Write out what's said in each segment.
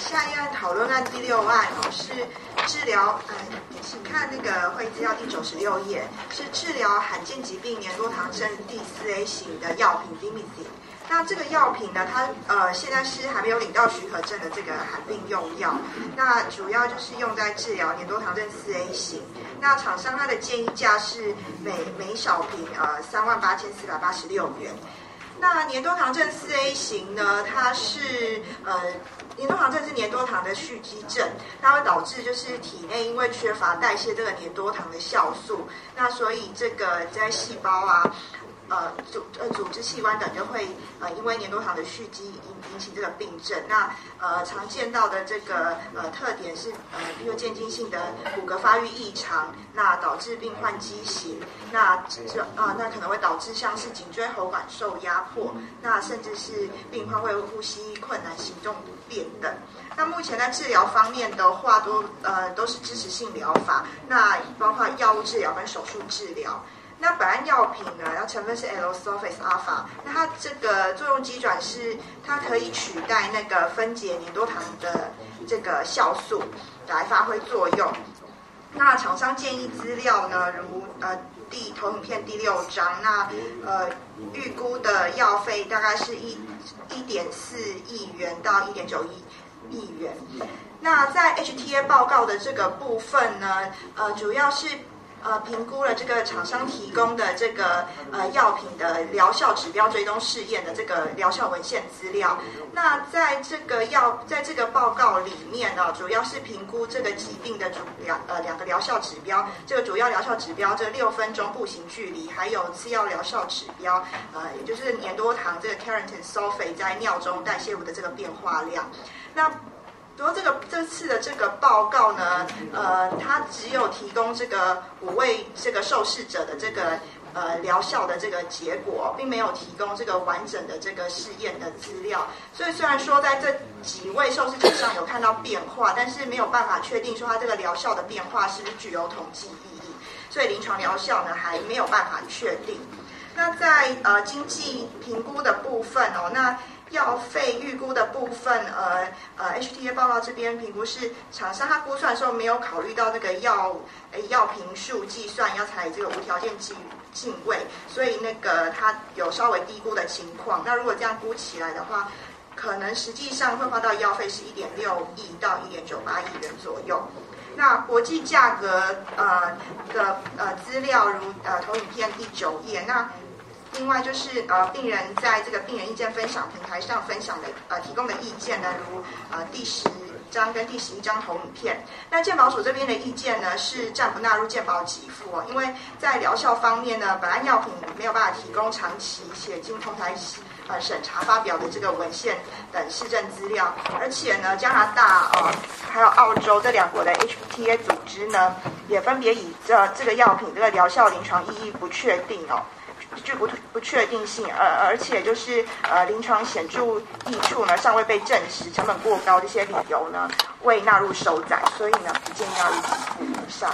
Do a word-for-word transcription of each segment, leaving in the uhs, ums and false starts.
下一案讨论案第六案哦，是治疗呃，请看那个会议资料第九十六页，是治疗罕见疾病黏多糖症第四 A 型的药品 Vimizim。那这个药品呢，它呃现在是还没有领到许可证的这个罕病用药，那主要就是用在治疗黏多糖症四 A 型。那厂商它的建议价是每每小瓶呃三万八千四百八十六元。那黏多糖症四 A 型呢，它是呃黏多糖症是黏多糖的蓄积症，它会导致就是体内因为缺乏代谢这个黏多糖的酵素，那所以这个在细胞啊。呃组呃组织器官等就会呃因为黏多糖的蓄积引引起这个病症。那呃常见到的这个呃特点是呃比如渐进性的骨骼发育异常，那导致病患畸形，那这啊、呃、那可能会导致像是颈椎喉管受压迫，那甚至是病患会呼吸困难、行动不便等。那目前在治疗方面的话都呃都是支持性疗法，那包括药物治疗跟手术治疗。那本案药品呢，它成分是 L-sulfase alpha， 那它这个作用机转是它可以取代那个分解黏多糖的这个酵素来发挥作用。那厂商建议资料呢，如呃第投影片第六章，那呃预估的药费大概是一一点四亿元到一点九亿亿元。那在 H T A 报告的这个部分呢，呃主要是。呃，评估了这个厂商提供的这个呃药品的疗效指标追踪试验的这个疗效文献资料。那在这个药在这个报告里面呢、哦，主要是评估这个疾病的主疗呃两个疗效指标。这个主要疗效指标，这六分钟步行距离，还有次要疗效指标，呃，也就是黏多糖这个 Carnitine sulfate 在尿中代谢物的这个变化量。那不过这个这次的这个报告呢，呃，它只有提供这个五位这个受试者的这个呃疗效的这个结果，并没有提供这个完整的这个试验的资料。所以虽然说在这几位受试者上有看到变化，但是没有办法确定说它这个疗效的变化是不是具有统计意义。所以临床疗效呢还没有办法确定。那在呃经济评估的部分哦，那药费预估的部分，呃呃 ，H T A 报告这边评估是厂商他估算的时候没有考虑到这个药呃药瓶数计算要采这个无条件进进位，所以那个它有稍微低估的情况。那如果这样估起来的话，可能实际上会花到药费是一点六亿到一点九八亿元左右。那国际价格呃的呃资料如呃投影片第九页，那。另外就是呃，病人在这个病人意见分享平台上分享的呃提供的意见呢，如呃第十章跟第十一章投影片。那健保署这边的意见呢是暂不纳入健保给付哦，因为在疗效方面呢，本案药品没有办法提供长期且经同台呃审查发表的这个文献等市政资料，而且呢，加拿大呃还有澳洲这两国的 H T A 组织呢，也分别以这这个药品这个疗效临床意义不确定哦。具不不确定性，呃，而且就是呃临床显著益处呢尚未被证实，成本过高这些理由呢未纳入收载，所以呢不建议纳入给付以上。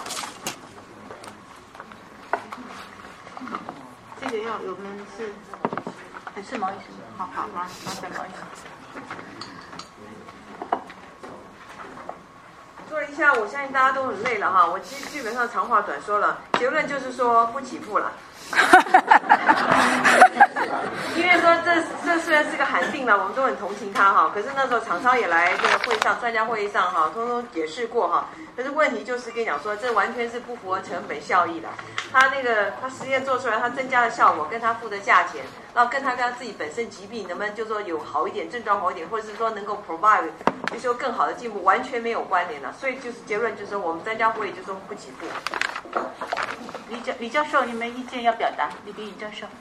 这个要我们是还是毛医生？好好好，麻烦毛医生。 做一下，我相信大家都很累了哈。我其实基本上长话短说了，结论就是说不起付了。因为说这这虽然是个罕病了，我们都很同情他哈。可是那时候厂商也来这个会上，专家会议上哈，通通解释过哈。可是问题就是跟你讲说，这完全是不符合成本效益的。他那个他实验做出来，他增加的效果跟他付的价钱，然后跟他跟他自己本身疾病能不能就说有好一点，症状好一点，或者是说能够 provide 就说更好的进步，完全没有关联了。所以就是结论就是说，我们专家会议就说不给付。 李教李教授，你们意见要表达？李炳宇教授。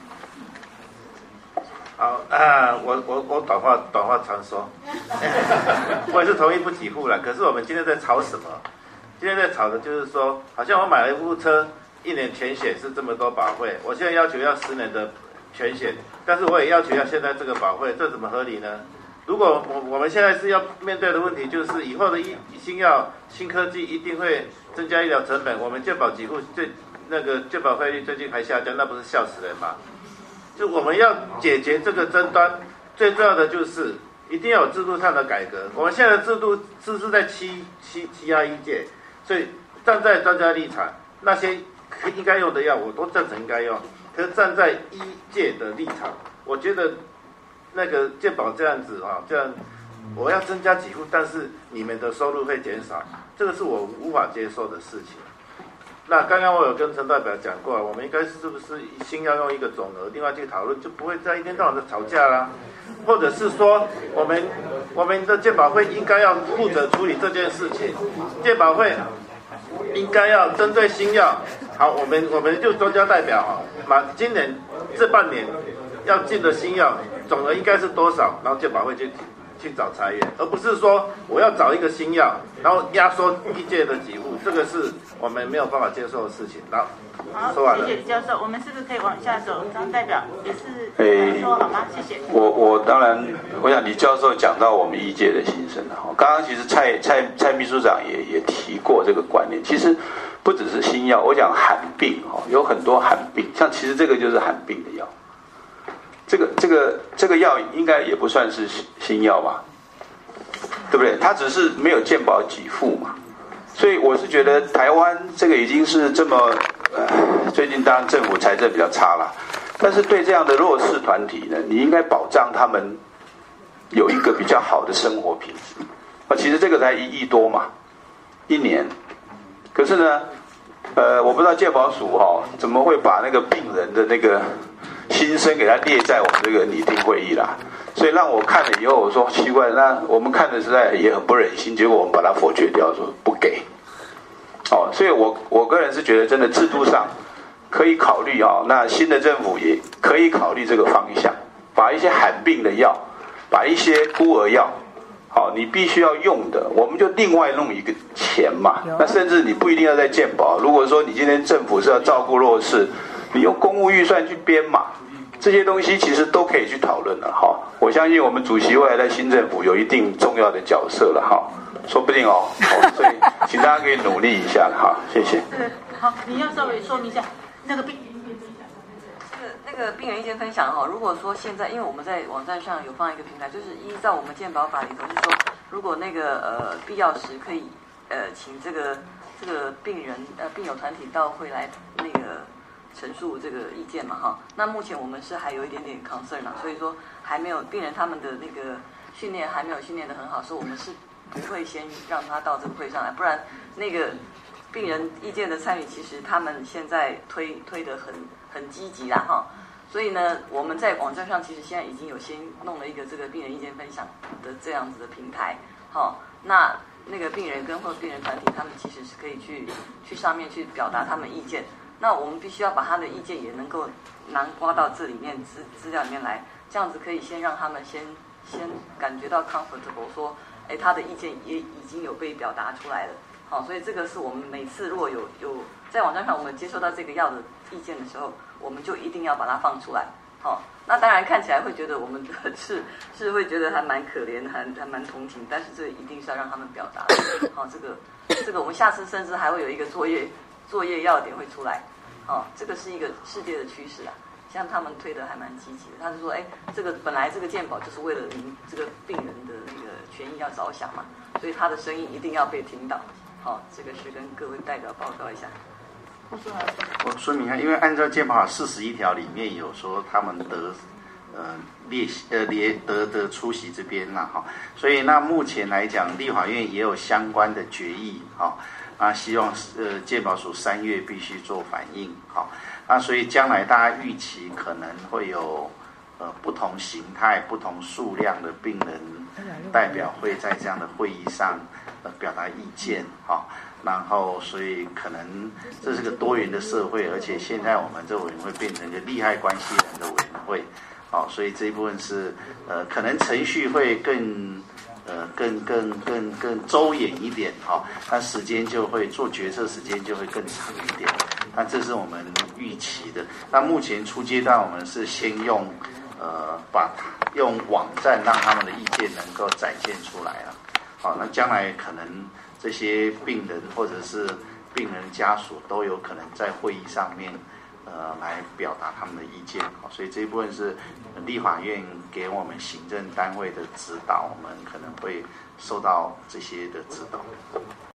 好，呃，我我我短话短话长说，我也是同意不给付了。可是我们今天在吵什么？今天在吵的就是说，好像我买了一部车，一年全险是这么多保费，我现在要求要十年的全险，但是我也要求要现在这个保费，这怎么合理呢？如果我我们现在是要面对的问题，就是以后的医新药、新科技一定会增加医疗成本，我们健保给付最那个健保费率最近还下降，那不是笑死人吗？就我们要解决这个争端，最重要的就是一定要有制度上的改革。我们现在的制度是是在欺欺欺压医界，所以站在专家立场，那些应该用的药我都赞成应该用。可是站在医界的立场，我觉得那个健保这样子啊，这样我要增加给付，但是你们的收入会减少，这个是我无法接受的事情。那刚刚我有跟陈代表讲过，我们应该是不是先要用一个总额，另外去讨论，就不会再一天到晚的吵架啦。或者是说，我们我们的健保会应该要负责处理这件事情，健保会应该要针对新药，好，我们我们就专家代表哈，马今年这半年要进的新药总额应该是多少，然后健保会去去找裁员，而不是说我要找一个新药，然后压缩医界的给付，这个是我们没有办法接受的事情。好， 好， 说完了。 谢谢李教授，我们是不是可以往下走？张代表也是诶说好吗？谢谢。 我我当然，我想李教授讲到我们医界的心声了哈。刚刚其实蔡蔡蔡秘书长也也提过这个观念，其实不只是新药，我讲罕病哈，有很多罕病，像其实这个就是罕病的药。这个这个这个药应该也不算是新药吧，对不对？它只是没有健保给付嘛，所以我是觉得台湾这个已经是这么，呃，最近当然政府财政比较差啦，但是对这样的弱势团体呢，你应该保障他们有一个比较好的生活品质。啊，其实这个才一亿多嘛，一年，可是呢，呃，我不知道健保署哈、哦、怎么会把那个病人的那个心声给他列在我们这个拟定会议啦，所以让我看了以后，我说奇怪，那我们看的实在也很不忍心，结果我们把它否决掉，说不给。哦，所以我我个人是觉得，真的制度上可以考虑啊、哦，那新的政府也可以考虑这个方向，把一些罕病的药，把一些孤儿药，好、哦，你必须要用的，我们就另外弄一个钱嘛。那甚至你不一定要在健保，如果说你今天政府是要照顾弱势，你用公务预算去编嘛。这些东西其实都可以去讨论了哈，我相信我们主席未来在新政府有一定重要的角色了哈，说不定哦，哦所以请大家可以努力一下哈，谢谢。 好，你要稍微说明一下那个病。 这个那个病人意见分享哈，如果说现在，因为我们在网站上有放一个平台，就是依照我们健保法里头是说，如果那个呃必要时可以呃请这个这个病人呃病友团体到会来那个。陈述这个意见嘛哈，那目前我们是还有一点点 concern 啊，所以说还没有病人他们的那个训练还没有训练得很好，所以我们是不会先让他到这个会上来，不然那个病人意见的参与，其实他们现在推推得很很积极啦哈，所以呢，我们在网站上其实现在已经有先弄了一个这个病人意见分享的这样子的平台，好，那那个病人跟或者病人团体，他们其实是可以去去上面去表达他们意见。那我们必须要把他的意见也能够囊括到这里面资资料里面来，这样子可以先让他们先先感觉到 comfortable， 说，哎，他的意见也已经有被表达出来了，好，所以这个是我们每次如果有有在网站上我们接收到这个药的意见的时候，我们就一定要把它放出来，好，那当然看起来会觉得我们是是会觉得还蛮可怜，还还蛮同情，但是这一定是要让他们表达，好，这个这个我们下次甚至还会有一个作业。作业要点会出来，哦，这个是一个世界的趋势啊。像他们推的还蛮积极的，他是说，哎，这个本来这个健保就是为了您这个病人的那个权益要着想嘛，所以他的声音一定要被听到。好、哦，这个是跟各位代表报告一下。 我说明一下，因为按照健保法四十一条里面有说他们得呃列呃列得得出席这边啦哈，所以那目前来讲，立法院也有相关的决议哈。啊，希望呃健保署三月必须做反应，好，那所以将来大家预期可能会有呃不同形态、不同数量的病人代表会在这样的会议上呃表达意见，好，然后所以可能这是个多元的社会，而且现在我们这委员会变成一个利害关系人的委员会，好，所以这一部分是呃可能程序会更。呃，更更更更周延一点，哈、哦，那时间就会做决策时间就会更长一点，那这是我们预期的。那目前初阶段我们是先用呃把用网站让他们的意见能够展现出来了，好、哦，那将来可能这些病人或者是病人家属都有可能在会议上面呃来表达他们的意见。好，所以这一部分是立法院给我们行政单位的指导，我们可能会受到这些的指导。